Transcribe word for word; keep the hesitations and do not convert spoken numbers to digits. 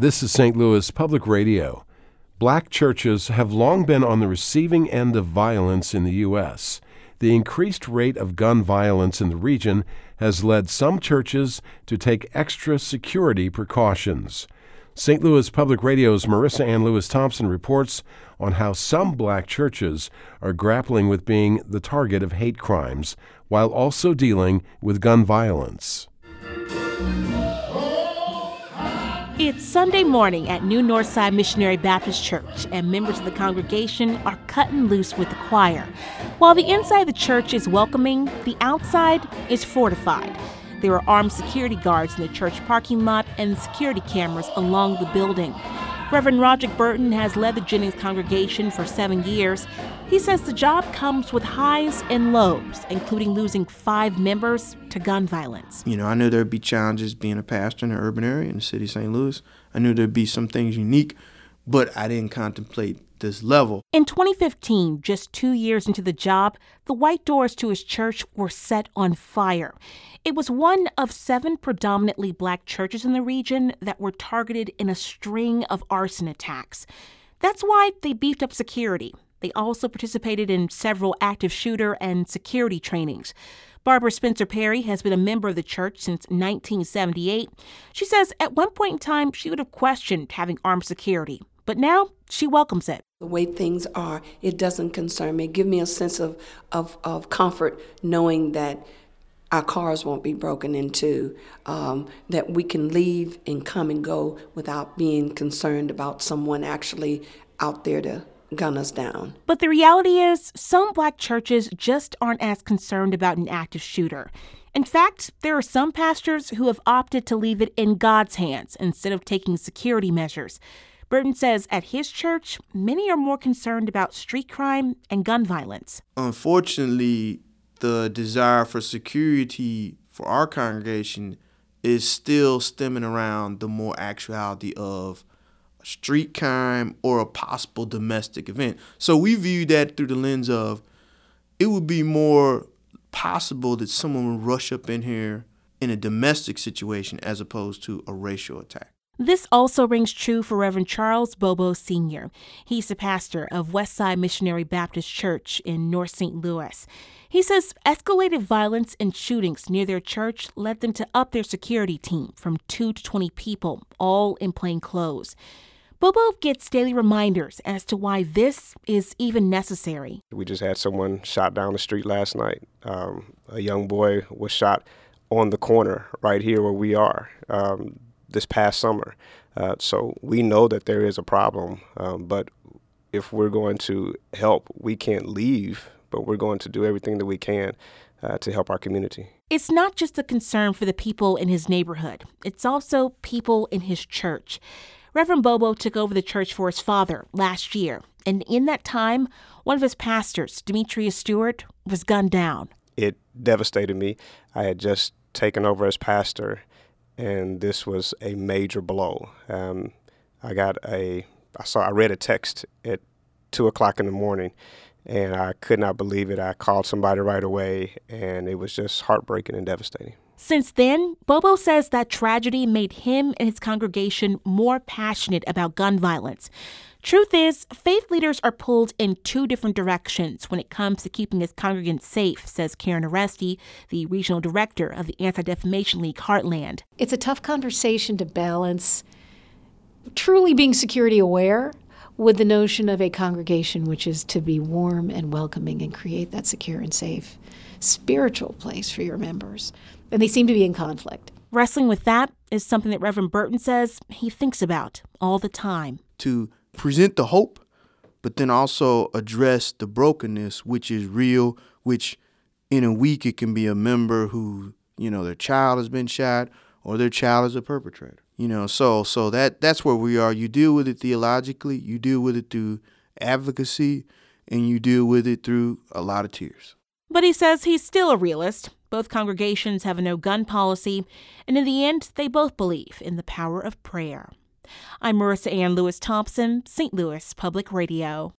This is Saint Louis Public Radio. Black churches have long been on the receiving end of violence in the U S The increased rate of gun violence in the region has led some churches to take extra security precautions. Saint Louis Public Radio's Marissa Ann Lewis Thompson reports on how some black churches are grappling with being the target of hate crimes while also dealing with gun violence. It's Sunday morning at New Northside Missionary Baptist Church, and members of the congregation are cutting loose with the choir. While the inside of the church is welcoming, the outside is fortified. There are armed security guards in the church parking lot and security cameras along the building. Reverend Roderick Burton has led the Jennings congregation for seven years. He says the job comes with highs and lows, including losing five members to gun violence. You know, I knew there'd be challenges being a pastor in an urban area in the city of Saint Louis. I knew there'd be some things unique, but I didn't contemplate this level. In twenty fifteen, just two years into the job, the white doors to his church were set on fire. It was one of seven predominantly black churches in the region that were targeted in a string of arson attacks. That's why they beefed up security. They also participated in several active shooter and security trainings. Barbara Spencer Perry has been a member of the church since nineteen seventy-eight. She says at one point in time she would have questioned having armed security, but now she welcomes it. The way things are, it doesn't concern me. Give me a sense of, of, of comfort knowing that our cars won't be broken into, um, that we can leave and come and go without being concerned about someone actually out there to gun us down. But the reality is, some black churches just aren't as concerned about an active shooter. In fact, there are some pastors who have opted to leave it in God's hands instead of taking security measures. Burton says at his church, many are more concerned about street crime and gun violence. Unfortunately, the desire for security for our congregation is still stemming around the more actuality of street crime or a possible domestic event. So we view that through the lens of it would be more possible that someone would rush up in here in a domestic situation as opposed to a racial attack. This also rings true for Reverend Charles Bobo Senior He's the pastor of Westside Missionary Baptist Church in North Saint Louis. He says escalated violence and shootings near their church led them to up their security team from two to twenty people, all in plain clothes. Bobo gets daily reminders as to why this is even necessary. We just had someone shot down the street last night. Um, a young boy was shot on the corner right here where we are. Um, this past summer. Uh, so we know that there is a problem, um, but if we're going to help, we can't leave, but we're going to do everything that we can uh, to help our community. It's not just a concern for the people in his neighborhood. It's also people in his church. Reverend Bobo took over the church for his father last year, and in that time, one of his pastors, Demetrius Stewart, was gunned down. It devastated me. I had just taken over as pastor, and this was a major blow. Um, I got a, I saw, I read a text at two o'clock in the morning, and I could not believe it. I called somebody right away, and it was just heartbreaking and devastating. Since then, Bobo says that tragedy made him and his congregation more passionate about gun violence. Truth is, faith leaders are pulled in two different directions when it comes to keeping his congregants safe, says Karen Aresti, the regional director of the Anti-Defamation League Heartland. It's a tough conversation to balance truly being security aware with the notion of a congregation which is to be warm and welcoming and create that secure and safe spiritual place for your members. And they seem to be in conflict. Wrestling with that is something that Reverend Burton says he thinks about all the time. To present the hope, but then also address the brokenness, which is real, which in a week it can be a member who, you know, their child has been shot or their child is a perpetrator. You know, so so that that's where we are. You deal with it theologically, you deal with it through advocacy, and you deal with it through a lot of tears. But he says he's still a realist. Both congregations have a no-gun policy, and in the end, they both believe in the power of prayer. I'm Marissa Ann Lewis Thompson, Saint Louis Public Radio.